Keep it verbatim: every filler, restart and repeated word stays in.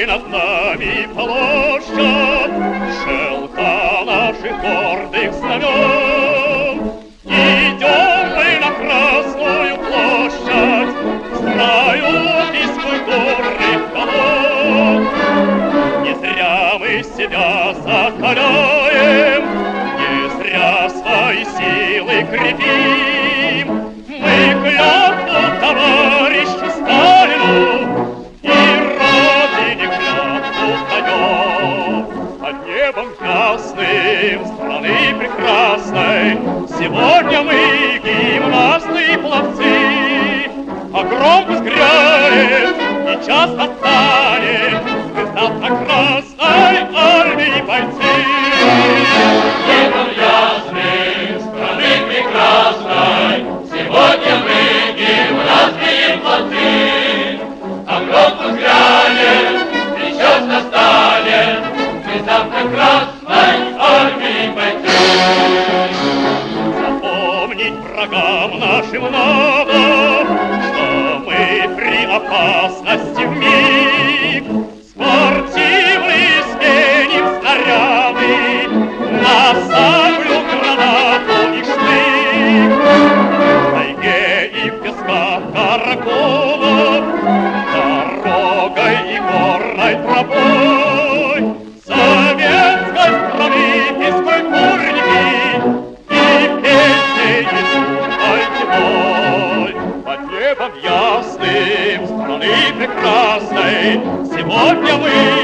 над нами площадь, шелка наших гордых знамен. Идем мы на Красную площадь, знаю физкультурных колонн. Не зря мы себя закаляем, не зря свои силы крепим. Мы клятву товарищу Сталину и Родине клятву даем. Под небом ясным страны прекрасной сегодня мы гимнасты и пловцы. А гром взгрянет и час настанет, мы завтра Красной Армии бойцы. Небом ясным страны прекрасной сегодня мы гимнасты и пловцы. А гром взгрянет и час настанет, мы завтра Красной Армии бойцы. Запомнить врагам нашим надо, что мы при опасности вмиг спортивные сменим снаряды на саблю, гранату и штык. В тайге и в песках караколов, дорогой и горной тропой советской страны физкультурники и песни несут альтевой. Под небом ясным страны прекрасной сегодня мы